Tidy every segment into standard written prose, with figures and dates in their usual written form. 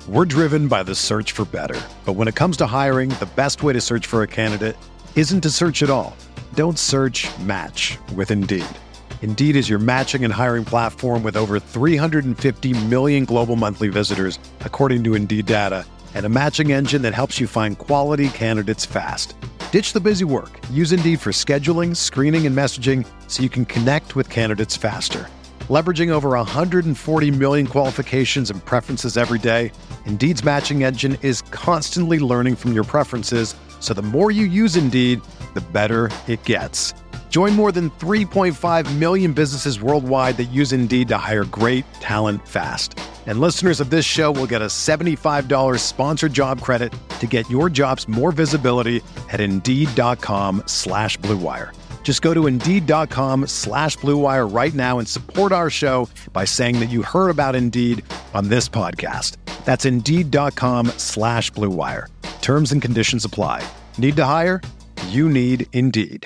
We're driven by the search for better. But when it comes to hiring, the best way to search for a candidate isn't to search at all. Don't search, match with Indeed. Indeed is your matching and hiring platform with over 350 million global monthly visitors, according to Indeed data, and a matching engine that helps you find quality candidates fast. Ditch the busy work. Use Indeed for scheduling, screening, and messaging so you can connect with candidates faster. Leveraging over 140 million qualifications and preferences every day, Indeed's matching engine is constantly learning from your preferences, so the more you use Indeed, the better it gets. Join more than 3.5 million businesses worldwide that use Indeed to hire great talent fast. And listeners of this show will get a $75 sponsored job credit to get your jobs more visibility at Indeed.com/Blue Wire. Just go to Indeed.com/Blue Wire right now and support our show by saying that you heard about Indeed on this podcast. That's Indeed.com/Blue Wire. Terms and conditions apply. Need to hire? You need Indeed.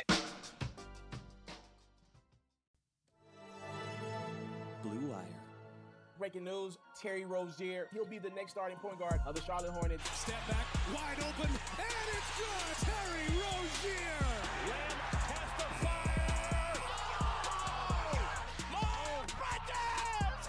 Blue Wire. Breaking news, Terry Rozier, he'll be the next starting point guard of the Charlotte Hornets. Step back, wide open, and it's good! Terry Rozier! Lamb has the fire! More Brendan!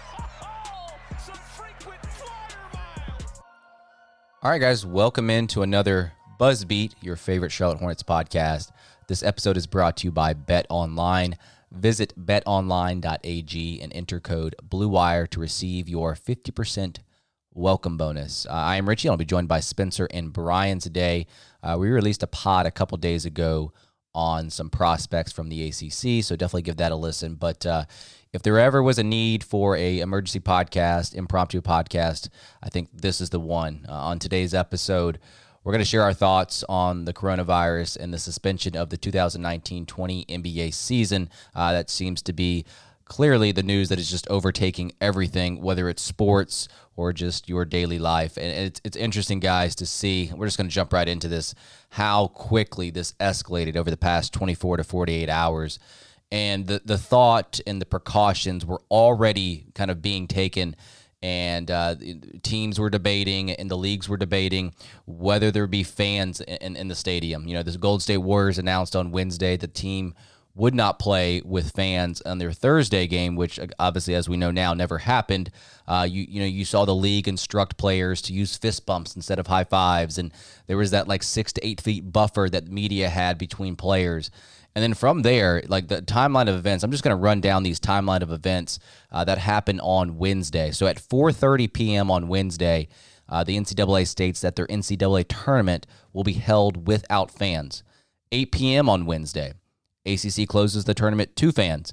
Some frequent flyer miles! All right, guys, welcome into another Buzz Beat, your favorite Charlotte Hornets podcast. This episode is brought to you by Bet Online. Visit betonline.ag and enter code BLUEWIRE to receive your 50% welcome bonus. I am Richie. I'll be joined by Spencer and Brian today. We released a pod a couple days ago on some prospects from the ACC, so definitely give that a listen. But if there ever was a need for a emergency podcast, impromptu podcast, I think this is the one. On today's episode, we're going to share our thoughts on the coronavirus and the suspension of the 2019-20 NBA season. That seems to be clearly the news that is just overtaking everything, whether it's sports or just your daily life. And it's interesting, guys, to see. We're just going to jump right into this, how quickly this escalated over the past 24 to 48 hours. And the thought and the precautions were already kind of being taken. And teams were debating and the leagues were debating whether there would be fans in the stadium. You know, the Golden State Warriors announced on Wednesday the team would not play with fans on their Thursday game, which obviously, as we know now, never happened. You saw the league instruct players to use fist bumps instead of high fives. And there was that like 6 to 8 feet buffer that media had between players. And then from there, like the timeline of events, I'm just going to run down these timeline of events that happened on Wednesday. So at 4:30 p.m. on Wednesday, the NCAA states that their NCAA tournament will be held without fans. 8 p.m. on Wednesday, ACC closes the tournament to fans.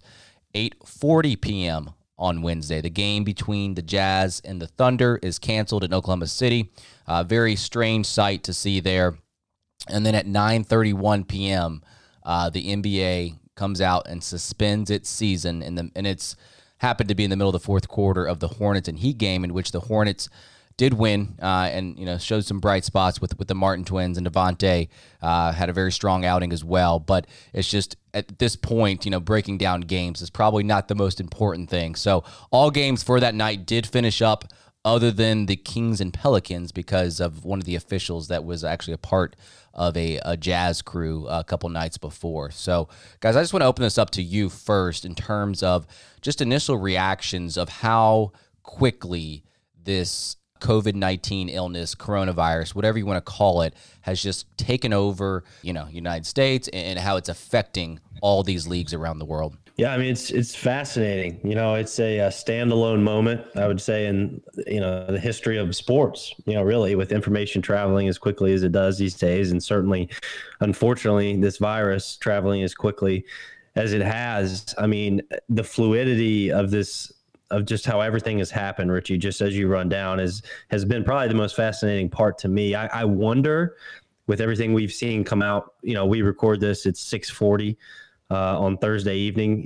8:40 p.m. on Wednesday, the game between the Jazz and the Thunder is canceled in Oklahoma City. Very strange sight to see there. And then at 9:31 p.m., the NBA comes out and suspends its season, and it's happened to be in the middle of the fourth quarter of the Hornets and Heat game, in which the Hornets did win and showed some bright spots with the Martin twins, and Devontae had a very strong outing as well. But it's just at this point, breaking down games is probably not the most important thing. So all games for that night did finish up, other than the Kings and Pelicans, because of one of the officials that was actually a part of a Jazz crew a couple nights before. So, guys, I just want to open this up to you first in terms of just initial reactions of how quickly this COVID-19 illness, coronavirus, whatever you want to call it, has just taken over, United States, and how it's affecting all these leagues around the world. Yeah, I mean, it's fascinating. It's a standalone moment, I would say, in, the history of sports, really, with information traveling as quickly as it does these days. And certainly, unfortunately, this virus traveling as quickly as it has. I mean, the fluidity of this, of just how everything has happened, Richie, just as you run down, has been probably the most fascinating part to me. I wonder, with everything we've seen come out, we record this at 6:40 on Thursday evening,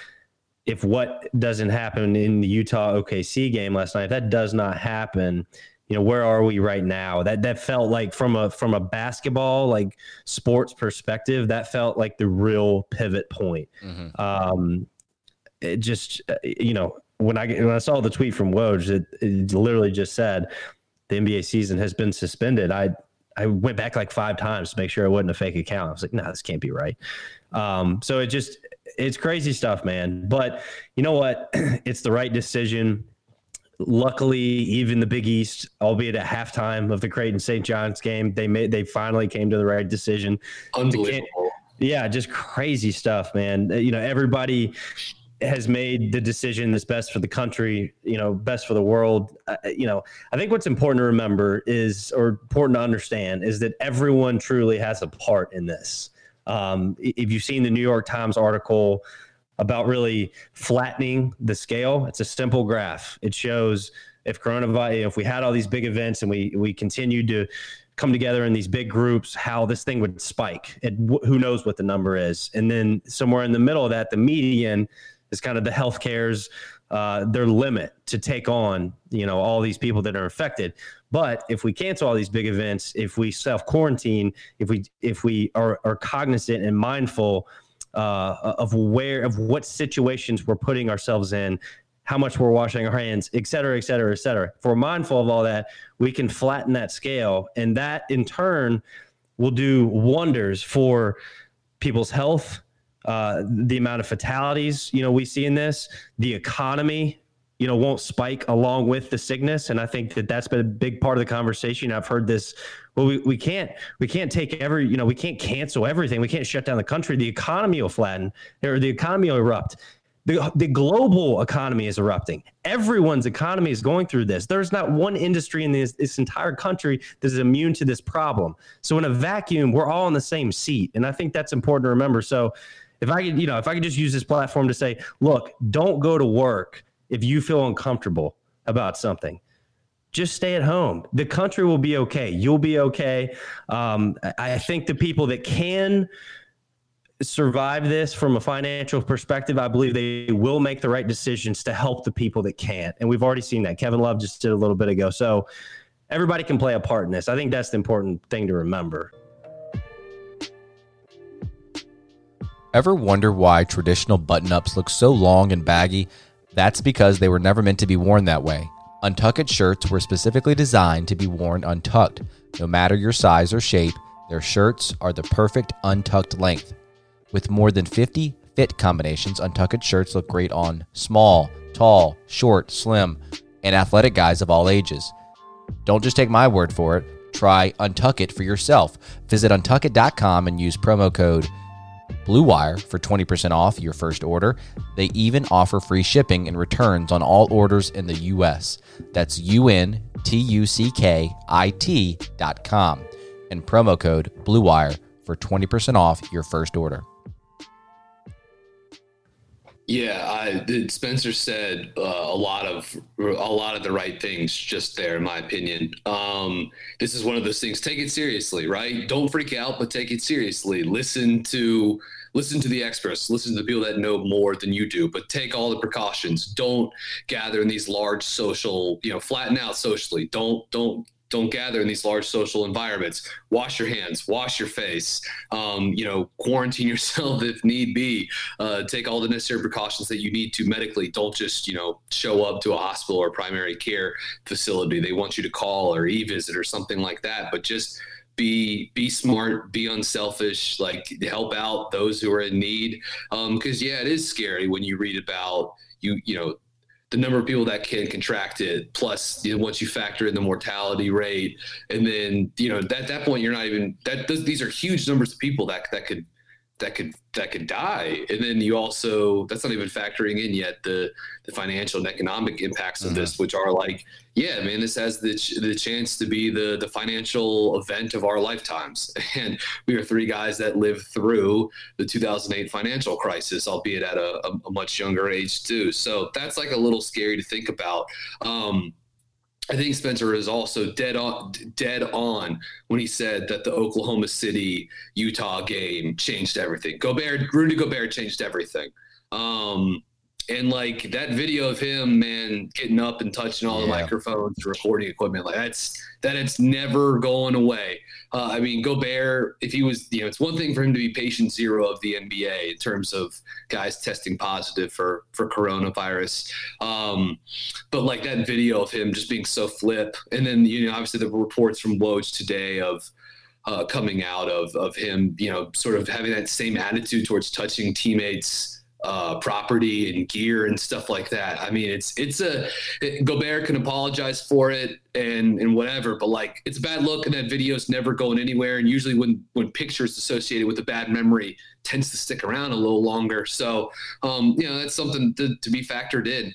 if what doesn't happen in the Utah OKC game last night, if that does not happen, where are we right now? That felt like from a basketball, like sports perspective, that felt like the real pivot point. Mm-hmm. It just, when I saw the tweet from Woj, it literally just said, the NBA season has been suspended, I went back like 5 times to make sure it wasn't a fake account. I was like, no, this can't be right. So it's crazy stuff, man. But you know what? It's the right decision. Luckily, even the Big East, albeit at halftime of the Creighton St. John's game, they finally came to the right decision. Unbelievable. Yeah, just crazy stuff, man. You know, everybody has made the decision that's best for the country, you know, best for the world. You know, I think what's important to remember important to understand is that everyone truly has a part in this. If you've seen the New York Times article about really flattening the scale, it's a simple graph. It shows if we had all these big events and we continued to come together in these big groups, how this thing would spike. And who knows what the number is. And then somewhere in the middle of that, the median is kind of the healthcare's their limit to take on, you know, all these people that are affected. But if we cancel all these big events, if we self-quarantine, if we are cognizant and mindful of what situations we're putting ourselves in, how much we're washing our hands, et cetera, et cetera, et cetera. If we're mindful of all that, we can flatten that scale. And that in turn will do wonders for people's health, the amount of fatalities, you know, we see in this, the economy, you know, won't spike along with the sickness. And I think that's been a big part of the conversation. I've heard this. Well, we can't take we can't cancel everything. We can't shut down the country. The economy will flatten, or the economy will erupt. The global economy is erupting. Everyone's economy is going through this. There's not one industry in this entire country that is immune to this problem. So in a vacuum, we're all in the same seat. And I think that's important to remember. So if I could just use this platform to say, look, don't go to work if you feel uncomfortable about something. Just stay at home. The country will be okay. You'll be okay. I think the people that can survive this from a financial perspective, I believe they will make the right decisions to help the people that can't. And we've already seen that. Kevin Love just did a little bit ago. So everybody can play a part in this. I think that's the important thing to remember. Ever wonder why traditional button-ups look so long and baggy? That's because they were never meant to be worn that way. Untucked shirts were specifically designed to be worn untucked. No matter your size or shape, their shirts are the perfect untucked length. With more than 50 fit combinations, untucked shirts look great on small, tall, short, slim, and athletic guys of all ages. Don't just take my word for it. Try Untuckit for yourself. Visit untuckit.com and use promo code BlueWire for 20% off your first order. They even offer free shipping and returns on all orders in the U.S. That's UNTUCKIT.com and promo code BlueWire for 20% off your first order. Yeah, Spencer said a lot of the right things just there, in my opinion. This is one of those things. Take it seriously, right? Don't freak out, but take it seriously. Listen to the experts. Listen to the people that know more than you do. But take all the precautions. Don't gather in these large social. Flatten out socially. Don't gather in these large social environments. Wash your hands, wash your face, quarantine yourself if need be. Take all the necessary precautions that you need to medically. Don't just, show up to a hospital or primary care facility. They want you to call or e-visit or something like that. But just be smart, be unselfish, help out those who are in need. Because, it is scary when you read about, the number of people that can contract it, plus once you factor in the mortality rate, and then at that point you're not even these are huge numbers of people that could die, and then you also, that's not even factoring in yet the financial and economic impacts of this, which are this has the chance to be the financial event of our lifetimes. And we are three guys that lived through the 2008 financial crisis, albeit at a much younger age too. So that's a little scary to think about. I think Spencer is also dead on when he said that the Oklahoma City Utah game changed everything. Rudy Gobert changed everything. And like that video of him, man, getting up and touching all the microphones, recording equipment, like it's never going away. I mean, Gobert, if he was, it's one thing for him to be patient zero of the NBA in terms of guys testing positive for coronavirus. But like that video of him just being so flip. And then, obviously the reports from Woj today of coming out of him, sort of having that same attitude towards touching teammates' property and gear and stuff like that. I mean, Gobert can apologize for it and whatever, but like it's a bad look and that video's never going anywhere. And usually when pictures associated with a bad memory tends to stick around a little longer. So, that's something to be factored in.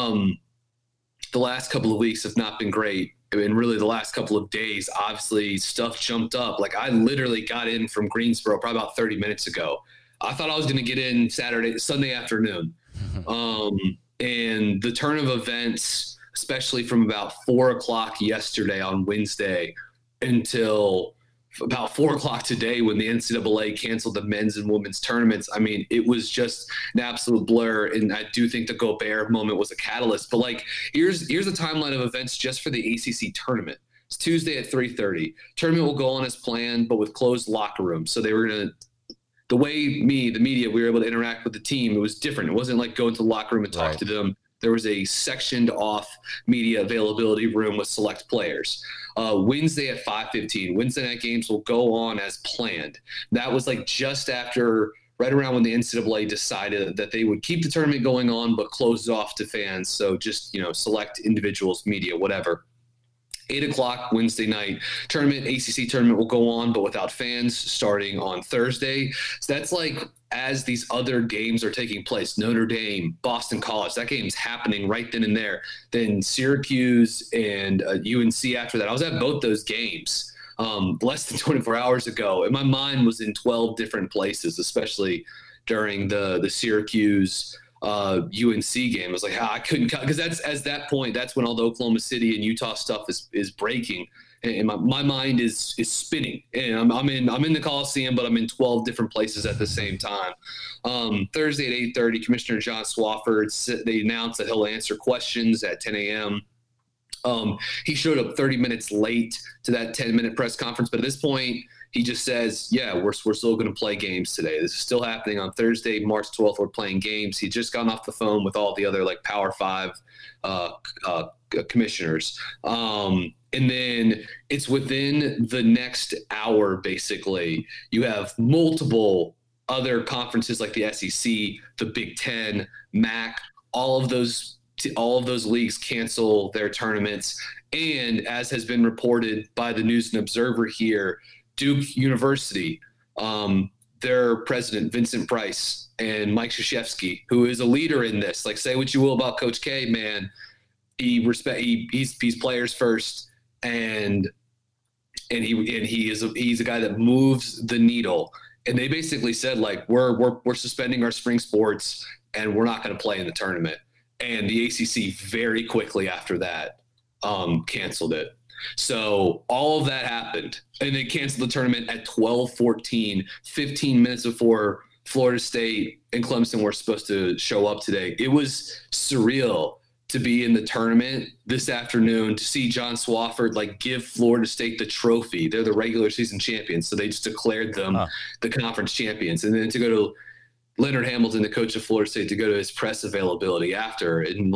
The last couple of weeks have not been great. I mean, really the last couple of days, obviously stuff jumped up. Like I literally got in from Greensboro probably about 30 minutes ago. I thought I was going to get in Sunday afternoon. And the turn of events, especially from about 4:00 yesterday on Wednesday until about 4:00 today when the NCAA canceled the men's and women's tournaments. I mean, it was just an absolute blur. And I do think the Gobert moment was a catalyst. But like, here's a timeline of events just for the ACC tournament. It's Tuesday at 3:30. Tournament will go on as planned, but with closed locker rooms. So they were going to, the way the media, we were able to interact with the team, it was different. It wasn't like go into the locker room and talk to them. There was a sectioned off media availability room with select players. Wednesday at 5:15, Wednesday night games will go on as planned. That was like just after, right around when the NCAA decided that they would keep the tournament going on, but close it off to fans. So just, select individuals, media, whatever. 8:00 Wednesday night tournament, ACC tournament will go on, but without fans starting on Thursday. So that's like as these other games are taking place, Notre Dame, Boston College, that game's happening right then and there. Then Syracuse and UNC after that. I was at both those games less than 24 hours ago, and my mind was in 12 different places, especially during the Syracuse UNC game. I was like, I couldn't cut, because that's when all the Oklahoma City and Utah stuff is breaking, and my mind is spinning. And I'm in the Coliseum, but I'm in 12 different places at the same time. Thursday at 8:30, Commissioner John Swofford, they announced that he'll answer questions at 10 a.m. He showed up 30 minutes late to that 10-minute press conference, but at this point, he just says, we're still going to play games today. This is still happening on Thursday, March 12th. We're playing games. He just got off the phone with all the other like Power 5 commissioners. And then it's within the next hour, basically, you have multiple other conferences like the SEC, the Big Ten, MAC, all of those leagues cancel their tournaments. And as has been reported by the News and Observer here, Duke University, their president, Vincent Price, and Mike Krzyzewski, who is a leader in this. Like, say what you will about Coach K, man, he's players first, and he's a guy that moves the needle. And they basically said, like, we're suspending our spring sports and we're not going to play in the tournament. And the ACC very quickly after that canceled it. So all of that happened, and they canceled the tournament at 12:14, 15 minutes before Florida State and Clemson were supposed to show up today. It was surreal to be in the tournament this afternoon, to see John Swofford like give Florida State the trophy. They're the regular season champions, so they just declared them the conference champions. And then to go to Leonard Hamilton, the coach of Florida State, to go to his press availability after, and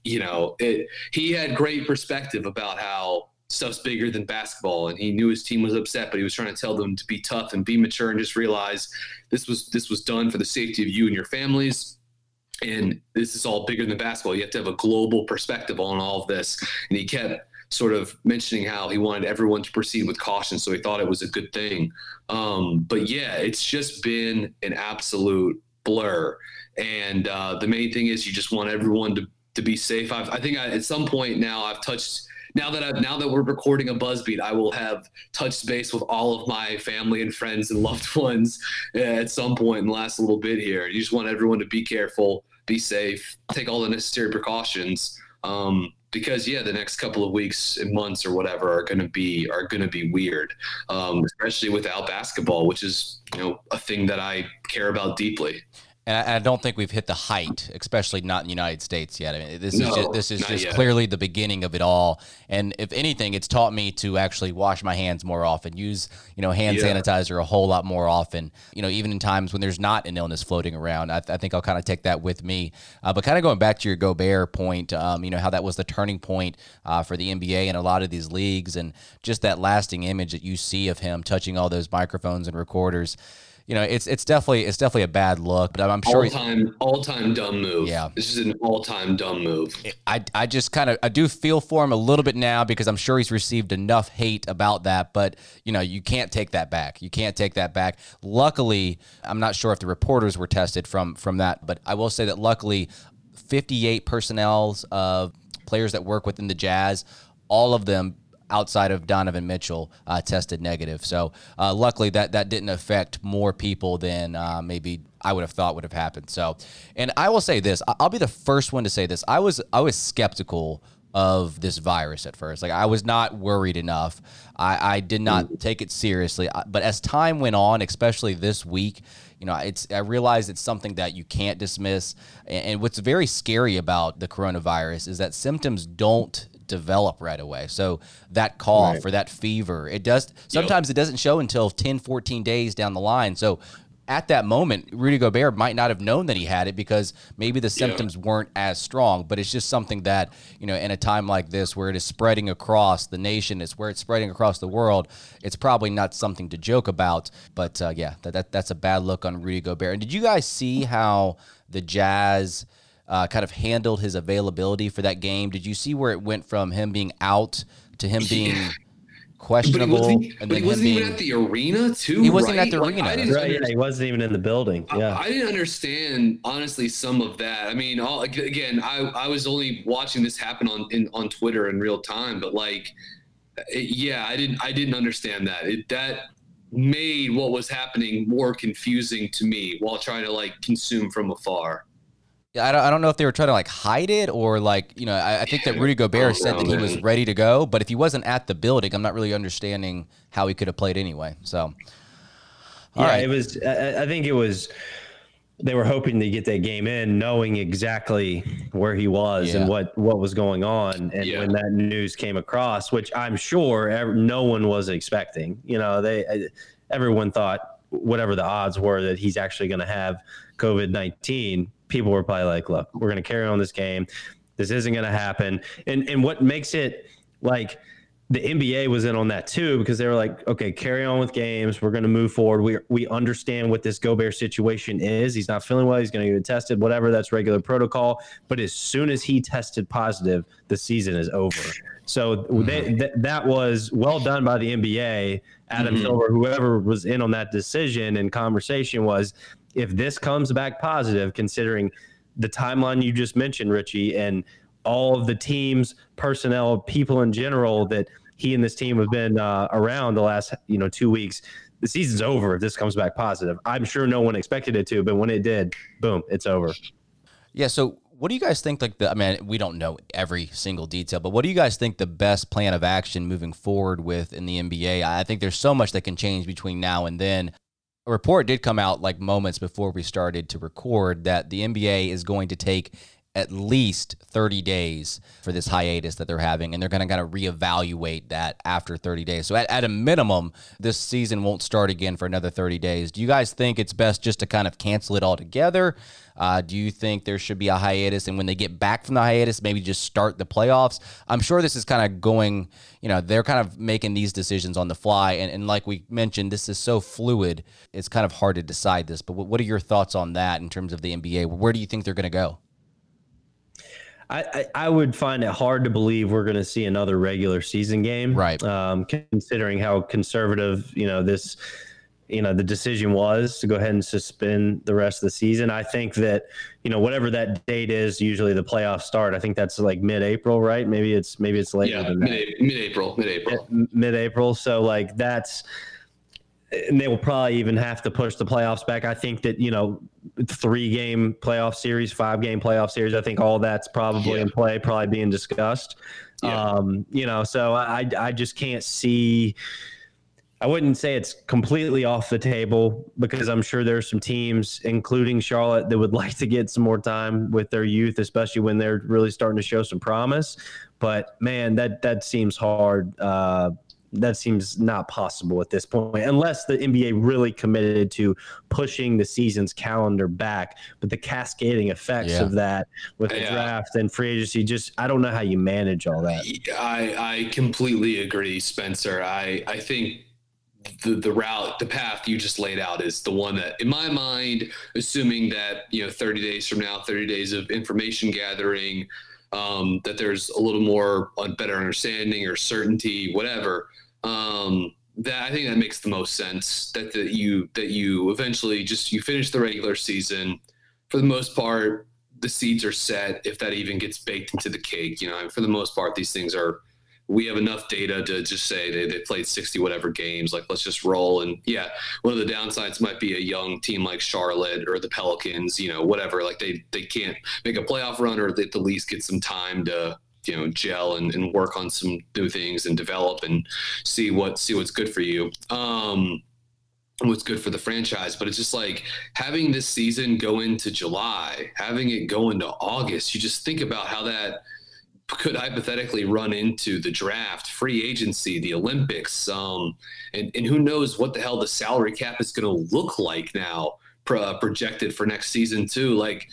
he had great perspective about how stuff's bigger than basketball, and he knew his team was upset, but he was trying to tell them to be tough and be mature and just realize this was done for the safety of you and your families, and this is all bigger than basketball. You have to have a global perspective on all of this. And he kept sort of mentioning how he wanted everyone to proceed with caution, so he thought it was a good thing. But yeah, it's just been an absolute blur, and the main thing is you just want everyone to be safe. I think at some point now I've touched. Now that we're recording a BuzzBeat, I will have touched base with all of my family and friends and loved ones at some point in the last little bit here. You just want everyone to be careful, be safe, take all the necessary precautions, because the next couple of weeks and months or whatever are going to be weird, especially without basketball, which is a thing that I care about deeply. And I don't think we've hit the height, especially not in the United States yet. I mean, this is just yet. clearly the beginning of it all. And if anything, it's taught me to actually wash my hands more often, use, hand sanitizer a whole lot more often, even in times when there's not an illness floating around. I think I'll kind of take that with me. But kind of going back to your Gobert point, how that was the turning point for the NBA and a lot of these leagues, and just that lasting image that you see of him touching all those microphones and recorders. It's definitely a bad look, but I'm sure all time dumb move. Yeah, this is an all time dumb move. I just I do feel for him a little bit now, because I'm sure he's received enough hate about that. But you can't take that back. You can't take that back. Luckily, I'm not sure if the reporters were tested from that, but I will say that luckily, 58 personnel of players that work within the Jazz, all of them, outside of Donovan Mitchell, tested negative. So luckily that didn't affect more people than maybe I would have thought would have happened. So, and I will say this, I'll be the first one to say this. I was skeptical of this virus at first. Like, I was not worried enough. I did not take it seriously. But as time went on, especially this week, I realized it's something that you can't dismiss. And what's very scary about the coronavirus is that symptoms don't develop right away. So that cough or that fever, it doesn't show until 10, 14 days down the line. So at that moment, Rudy Gobert might not have known that he had it, because maybe the symptoms weren't as strong. But it's just something that, in a time like this where it is spreading across the nation, it's where it's spreading across the world, it's probably not something to joke about. But that's a bad look on Rudy Gobert. And did you guys see how the Jazz kind of handled his availability for that game? Did you see where it went from him being out to him being questionable? But he wasn't even at the arena too. He wasn't at the arena. He wasn't even in the building. Yeah, I didn't understand, honestly, some of that. I mean, I was only watching this happen on Twitter in real time, but I didn't understand that. That made what was happening more confusing to me while trying to consume from afar. I don't know if they were trying to hide it, or I think that Rudy Gobert said that he was ready to go, but if he wasn't at the building, I'm not really understanding how he could have played anyway. So, it was. I think it was. They were hoping to get that game in, knowing exactly where he was and what was going on, and when that news came across, which I'm sure no one was expecting. Everyone thought, whatever the odds were, that he's actually going to have COVID-19. People were probably like, look, we're going to carry on this game. This isn't going to happen. And what makes it the NBA was in on that too, because they were like, okay, carry on with games. We're going to move forward. We understand what this Gobert situation is. He's not feeling well. He's going to get tested, whatever. That's regular protocol. But as soon as he tested positive, the season is over. So that was well done by the NBA. Adam Silver, whoever was in on that decision and conversation, was, if this comes back positive, considering the timeline you just mentioned, Richie, and all of the team's personnel, people in general that he and this team have been around the last 2 weeks, the season's over if this comes back positive. I'm sure no one expected it to, but when it did, boom, it's over. Yeah. So what do you guys think? We don't know every single detail, but what do you guys think the best plan of action moving forward with in the NBA? I think there's so much that can change between now and then. A report did come out moments before we started to record that the NBA is going to take at least 30 days for this hiatus that they're having, and they're going to kind of reevaluate that after 30 days. So at a minimum, this season won't start again for another 30 days. Do you guys think it's best just to kind of cancel it altogether? Do you think there should be a hiatus, and when they get back from the hiatus, maybe just start the playoffs? I'm sure this is kind of going, they're kind of making these decisions on the fly. And like we mentioned, this is so fluid, it's kind of hard to decide this. But what are your thoughts on that in terms of the NBA? Where do you think they're going to go? I would find it hard to believe we're going to see another regular season game, right? Considering how conservative, the decision was to go ahead and suspend the rest of the season. I think that, whatever that date is, usually the playoffs start. I think that's mid-April, right? Maybe it's later than that. Mid-April. So that's. And they will probably even have to push the playoffs back. I think that, 3-game playoff series, 5-game playoff series, I think all that's probably in play, probably being discussed. So I just can't see I wouldn't say it's completely off the table because I'm sure there's some teams, including Charlotte, that would like to get some more time with their youth, especially when they're really starting to show some promise. But man, that seems hard. That seems not possible at this point, unless the NBA really committed to pushing the season's calendar back. But the cascading effects of that with the draft and free agency, just I don't know how you manage all that. I completely agree, Spencer. I think the path you just laid out is the one that, in my mind, assuming that 30 days from now, 30 days of information gathering, that there's a little more better understanding or certainty, whatever. That I think that makes the most sense. That you eventually you finish the regular season. For the most part, the seeds are set. If that even gets baked into the cake, for the most part, these things are. We have enough data to just say they played 60 whatever games. Like, let's just roll. And one of the downsides might be a young team like Charlotte or the Pelicans, whatever. Like they can't make a playoff run, or they at the least get some time to gel and work on some new things and develop and see what's good for you. What's good for the franchise. But it's just like having this season go into July, having it go into August. You just think about how that could hypothetically run into the draft, free agency, the Olympics, and who knows what the hell the salary cap is going to look like now, projected for next season too. Like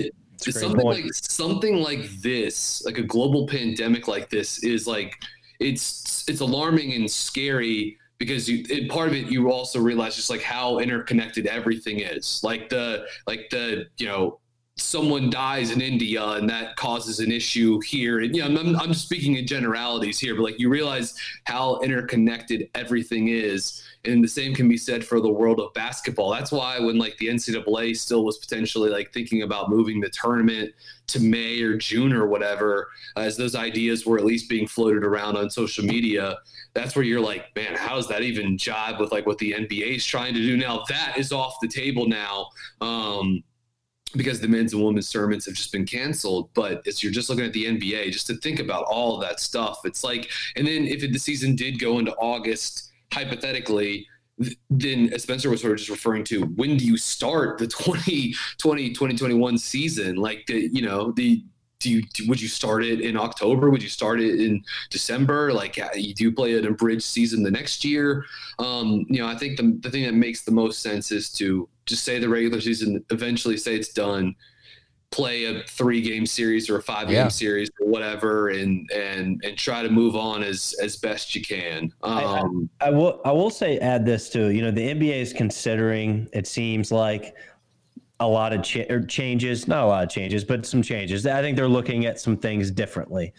something like this, like a global pandemic like this, is like it's alarming and scary because part of it you also realize just like how interconnected everything is. Like the someone dies in India and that causes an issue here. And I'm just speaking in generalities here, but like you realize how interconnected everything is. And the same can be said for the world of basketball. That's why when like the NCAA still was potentially like thinking about moving the tournament to May or June or whatever, as those ideas were at least being floated around on social media, that's where you're like, man, how does that even jibe with like what the NBA is trying to do now? That is off the table now. Because the men's and women's tournaments have just been canceled. But as you're just looking at the NBA, just to think about all of that stuff, it's like, and then if the season did go into August, hypothetically, then as Spencer was sort of just referring to, when do you start the 2021 season? Like would you start it in October? Would you start it in December? Like you do play an abridged season the next year. I think the thing that makes the most sense is to just say the regular season, eventually say it's done, play a 3-game series or a 5-game series or whatever, and try to move on as best you can. I will say, add this too, the NBA is considering, it seems like, a lot of changes, not a lot of changes, but some changes. I think they're looking at some things differently.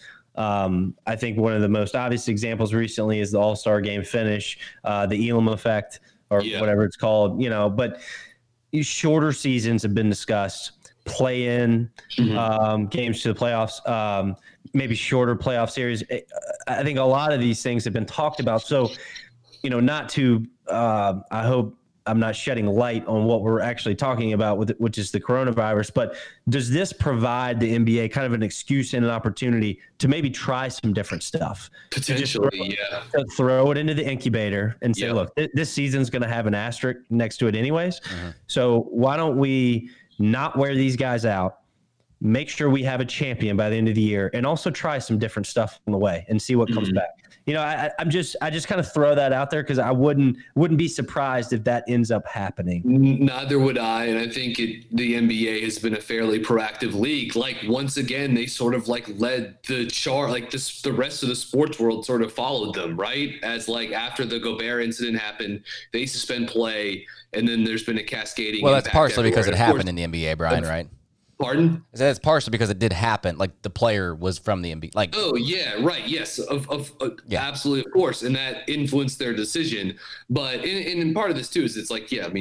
I think one of the most obvious examples recently is the All-Star game finish, the Elam effect or whatever it's called, but shorter seasons have been discussed, play-in games to the playoffs, maybe shorter playoff series. I think a lot of these things have been talked about. So, not to, I hope I'm not shedding light on what we're actually talking about with it, which is the coronavirus, but does this provide the NBA kind of an excuse and an opportunity to maybe try some different stuff? Potentially, to throw it into the incubator and say, look, this season's going to have an asterisk next to it anyways. So why don't we not wear these guys out, make sure we have a champion by the end of the year, and also try some different stuff on the way and see what comes back. I just kind of throw that out there because I wouldn't be surprised if that ends up happening. Neither would I, and I think the NBA has been a fairly proactive league. Like once again, they sort of like led the chart. Like the rest of the sports world sort of followed them, right? As like after the Gobert incident happened, they suspend play, and then there's been a cascading. Well, that's partially because it happened in the NBA, Brian, right? Pardon? That's partially because it did happen. Like the player was from the NBA. Like, oh yeah, right. Yes, absolutely, of course, and that influenced their decision. But in part of this too is it's like, the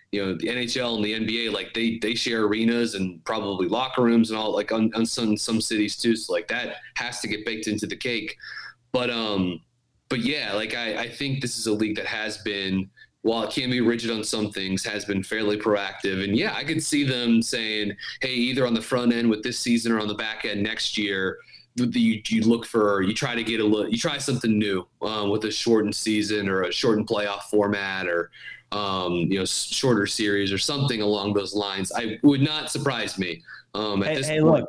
NHL and the NBA, like they share arenas and probably locker rooms and all, like on some cities too. So like that has to get baked into the cake. But yeah, like I think this is a league that has been, while it can be rigid on some things, has been fairly proactive. And I could see them saying, hey, either on the front end with this season or on the back end next year, you look for, you try to get you try something new with a shortened season or a shortened playoff format or shorter series or something along those lines. I would not surprise me. Hey, look,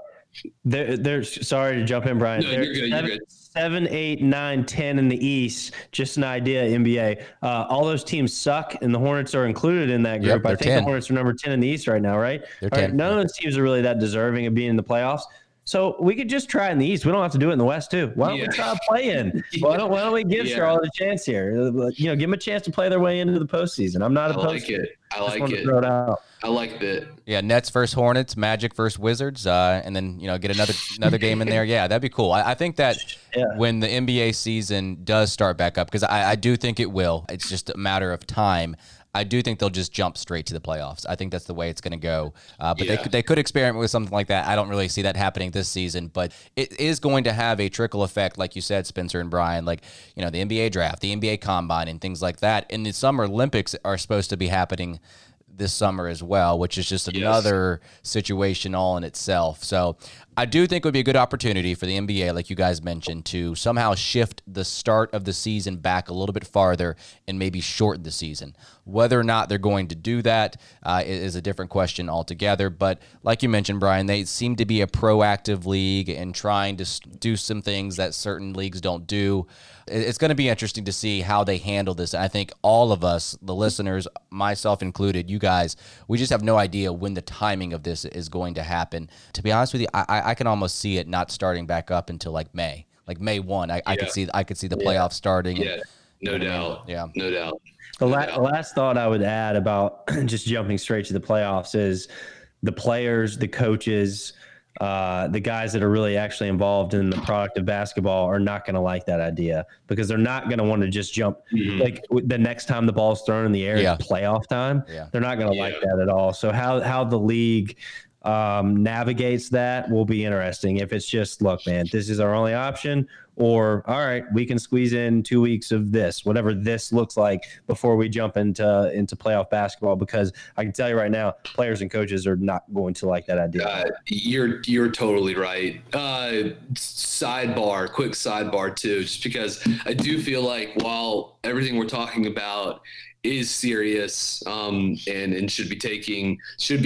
there's sorry to jump in, Brian. No, you're good. You're good. 7, 8, 9, 10 in the East. Just an idea, NBA. All those teams suck, and the Hornets are included in that group. Yep, I think 10. the Hornets are number 10 in the East right now, right? They're All right, 10. none of those teams are really that deserving of being in the playoffs. So we could just try in the East. We don't have to do it in the West too. Why don't we try to play in? Why don't we give Charlotte a chance here? Give them a chance to play their way into the postseason. I'm not opposed to it. I like it. Throw it out. I like that. Yeah, Nets versus Hornets, Magic versus Wizards, and then get another game in there. Yeah, that'd be cool. I think that when the NBA season does start back up, because I do think it will. It's just a matter of time. I do think they'll just jump straight to the playoffs. I think that's the way it's going to go. But they could experiment with something like that. I don't really see that happening this season, but it is going to have a trickle effect, like you said, Spencer and Brian, like, the NBA draft, the NBA combine, and things like that. And the Summer Olympics are supposed to be happening this summer as well, which is just another situation all in itself. So I do think it would be a good opportunity for the NBA, like you guys mentioned, to somehow shift the start of the season back a little bit farther and maybe shorten the season. Whether or not they're going to do that is a different question altogether. But like you mentioned, Brian, they seem to be a proactive league and trying to do some things that certain leagues don't do. It's going to be interesting to see how they handle this. I think all of us, the listeners, myself included, you guys, we just have no idea when the timing of this is going to happen. To be honest with you, I can almost see it not starting back up until like May 1. I could see the playoffs starting. Yeah, no doubt. Yeah, no doubt. The last thought I would add about just jumping straight to the playoffs is the players, the coaches, the guys that are really actually involved in the product of basketball are not going to like that idea, because they're not going to want to just jump like the next time the ball's thrown in the air, it's playoff time. They're not going to like that at all. So how the league navigates that will be interesting. If it's just, look, man, this is our only option, or all right, we can squeeze in 2 weeks of this, whatever this looks like, before we jump into playoff basketball, because I can tell you right now, players and coaches are not going to like that idea. You're totally right. Quick sidebar too, just because I do feel like while everything we're talking about is serious and should be taken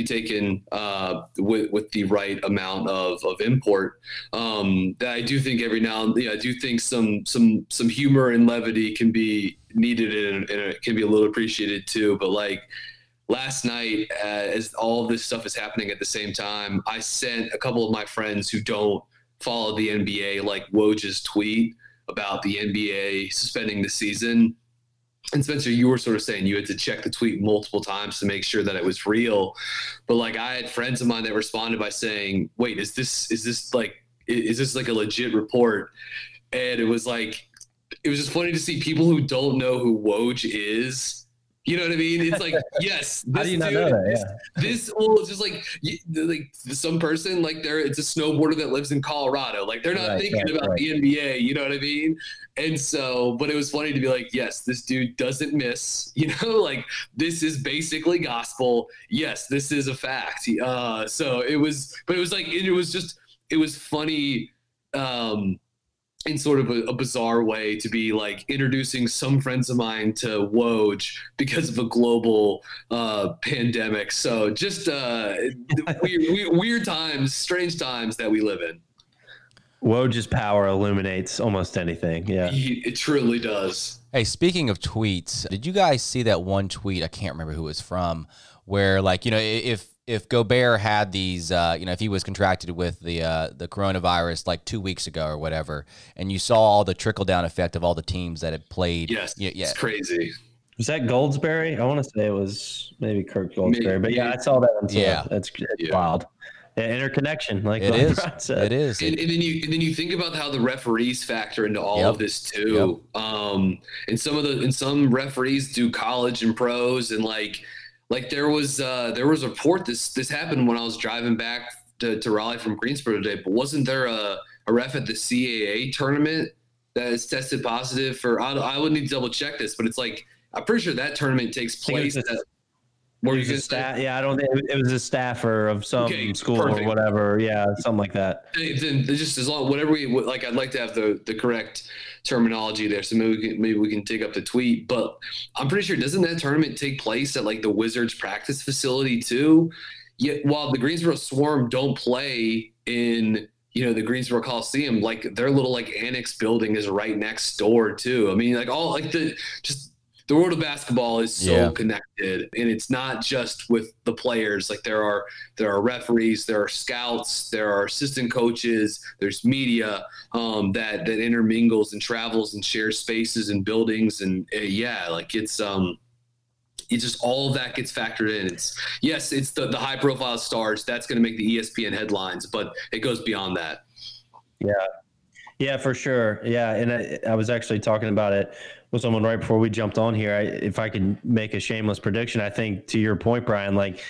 with the right amount of import, that I do think every now and then, I do think some humor and levity can be needed and it can be a little appreciated too. But like last night, as all of this stuff is happening at the same time, I sent a couple of my friends who don't follow the NBA like Woj's tweet about the NBA suspending the season. And Spencer, you were sort of saying you had to check the tweet multiple times to make sure that it was real. But like, I had friends of mine that responded by saying, wait, is this like a legit report? And it was just funny to see people who don't know who Woj is. You know what I mean? It's like, yes, this how do you not dude, know that? it's just like some person, like it's a snowboarder that lives in Colorado. Like they're not thinking about the NBA. You know what I mean? And so, but it was funny to be like, yes, this dude doesn't miss, like this is basically gospel. Yes, this is a fact. So it was funny, in sort of a bizarre way to be like introducing some friends of mine to Woj because of a global pandemic. So just weird times, strange times that we live in. Woj's power illuminates almost anything. Yeah, it truly does. Hey, speaking of tweets, did you guys see that one tweet? I can't remember who it was from, where like, if Gobert had these, if he was contracted with the coronavirus like 2 weeks ago or whatever, and you saw all the trickle down effect of all the teams that had played. Yes, it's crazy. Was that Goldsberry? I want to say it was maybe Kirk Goldsberry, but yeah, I saw that one. So it's wild. Interconnection, like it is. It is. And then you think about how the referees factor into all of this too. And some referees do college and pros, and like there was a report this happened when I was driving back to Raleigh from Greensboro today. But wasn't there a ref at the CAA tournament that is tested positive for? I would need to double check this, but it's like I'm pretty sure that tournament takes place. Were He you was a gonna say? staff. Yeah, I don't think it was a staffer of some Okay, school perfect. or whatever. Yeah, something like that. Then just as long, whatever we like, I'd like to have the correct terminology there. So maybe we can dig up the tweet. But I'm pretty sure, doesn't that tournament take place at like the Wizards practice facility too? Yet while the Greensboro Swarm don't play in the Greensboro Coliseum, like their little like annex building is right next door too. I mean, like all like the world of basketball is so connected, and it's not just with the players. Like there are referees, there are scouts, there are assistant coaches, there's media that intermingles and travels and shares spaces and buildings, and like it's just all of that gets factored in. It's the high profile stars that's going to make the ESPN headlines, but it goes beyond that. Yeah, for sure. Yeah, and I was actually talking about it with someone right before we jumped on here. If I could make a shameless prediction, I think to your point, Brian, like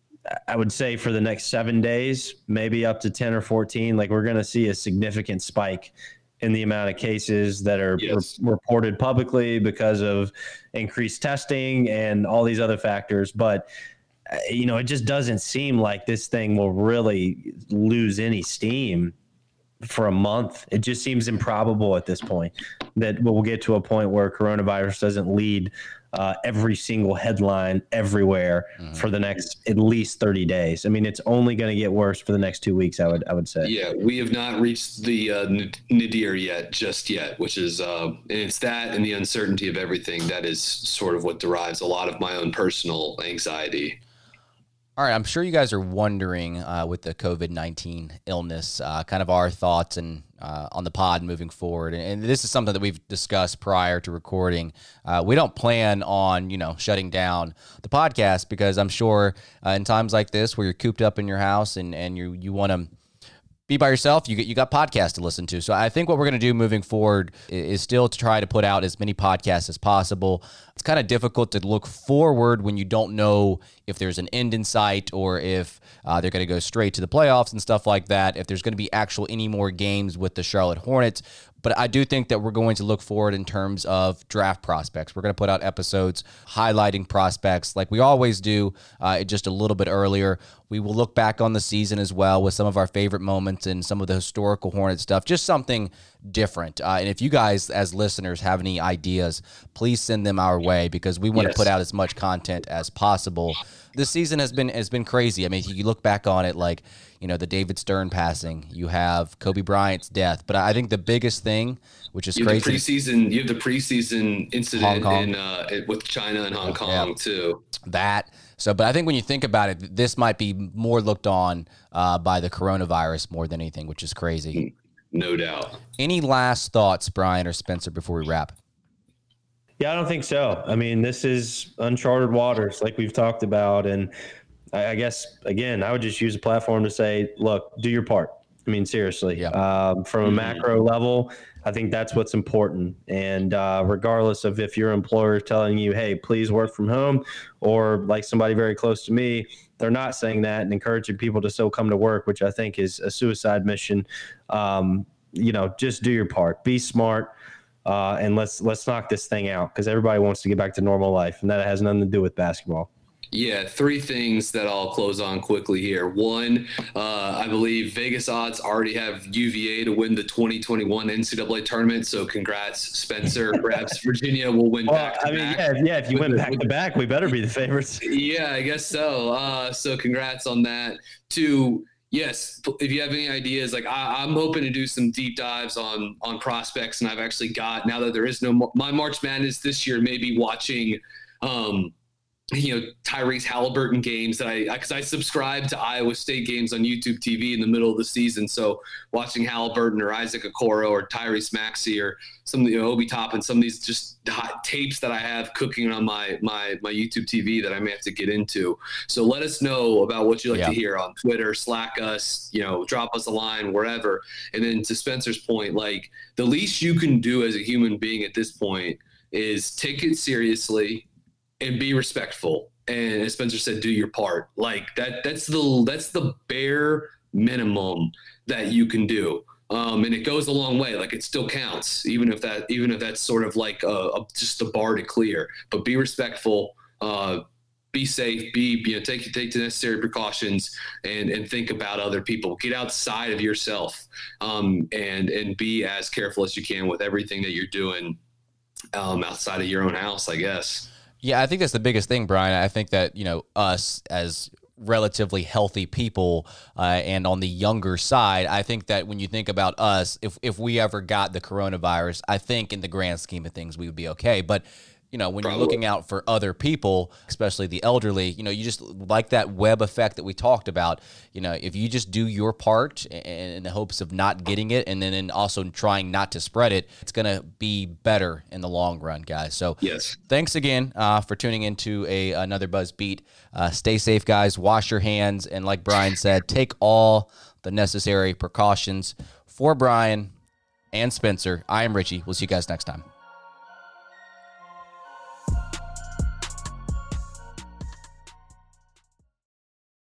I would say for the next 7 days, maybe up to 10 or 14, like we're going to see a significant spike in the amount of cases that are reported publicly because of increased testing and all these other factors. But, it just doesn't seem like this thing will really lose any steam for a month. It just seems improbable at this point that we'll get to a point where coronavirus doesn't lead every single headline everywhere for the next at least 30 days. I mean, it's only going to get worse for the next 2 weeks, I would say. Yeah, we have not reached the nadir just yet, which is and it's that and the uncertainty of everything that is sort of what derives a lot of my own personal anxiety. All right, I'm sure you guys are wondering with the COVID-19 illness, kind of our thoughts and on the pod moving forward. And this is something that we've discussed prior to recording. We don't plan on, shutting down the podcast because I'm sure in times like this where you're cooped up in your house and you want to be by yourself, you got podcasts to listen to. So I think what we're going to do moving forward is still to try to put out as many podcasts as possible. It's kind of difficult to look forward when you don't know if there's an end in sight or if they're going to go straight to the playoffs and stuff like that, if there's going to be any more games with the Charlotte Hornets. But I do think that we're going to look forward in terms of draft prospects. We're going to put out episodes highlighting prospects like we always do, just a little bit earlier. We will look back on the season as well with some of our favorite moments and some of the historical Hornet stuff, just something different. And if you guys as listeners have any ideas, please send them our way because we want to put out as much content as possible. This season has been crazy. I mean, you look back on it like, the David Stern passing, you have Kobe Bryant's death. But I think the biggest thing, which is crazy. You have the preseason incident with China and Hong Kong too. But I think when you think about it, this might be more looked on by the coronavirus more than anything, which is crazy. No doubt. Any last thoughts, Brian or Spencer, before we wrap? Yeah, I don't think so. I mean, this is uncharted waters like we've talked about. And I guess, again, I would just use a platform to say, look, do your part. I mean, seriously, from a macro level, I think that's what's important. And regardless of if your employer is telling you, hey, please work from home, or like somebody very close to me, they're not saying that and encouraging people to still come to work, which I think is a suicide mission. Just do your part, be smart. And let's knock this thing out because everybody wants to get back to normal life, and that has nothing to do with basketball. Yeah, 3 things that I'll close on quickly here. One, I believe Vegas odds already have UVA to win the 2021 NCAA tournament. So congrats, Spencer. Perhaps Virginia will win back to back. If you win back to back, we better be the favorites. Yeah, I guess so. So congrats on that. 2, yes, if you have any ideas, like I'm hoping to do some deep dives on prospects, and I've actually got, now that there is no my March Madness this year, maybe watching Tyrese Halliburton games because I subscribe to Iowa State games on YouTube TV in the middle of the season. So watching Halliburton or Isaac Okoro or Tyrese Maxey or some of the Obi Toppin, some of these just hot tapes that I have cooking on my YouTube TV that I may have to get into. So let us know about what you like to hear on Twitter, Slack us, drop us a line, wherever. And then to Spencer's point, like the least you can do as a human being at this point is take it seriously and be respectful. And as Spencer said, do your part. Like that's the bare minimum that you can do. And it goes a long way. Like it still counts, even if that's sort of like just the bar to clear. But be respectful. be safe, take the necessary precautions, and think about other people. Get outside of yourself, and be as careful as you can with everything that you're doing outside of your own house, I guess. Yeah, I think that's the biggest thing, Brian. I think that, us as relatively healthy people and on the younger side, I think that when you think about us, if we ever got the coronavirus, I think in the grand scheme of things, we would be okay. But when you're looking out for other people, especially the elderly, you just like that web effect that we talked about. If you just do your part in the hopes of not getting it, and then also trying not to spread it, it's going to be better in the long run, guys. So yes, thanks again for tuning into another Buzz Beat. Stay safe, guys. Wash your hands. And like Brian said, take all the necessary precautions. For Brian and Spencer, I am Richie. We'll see you guys next time.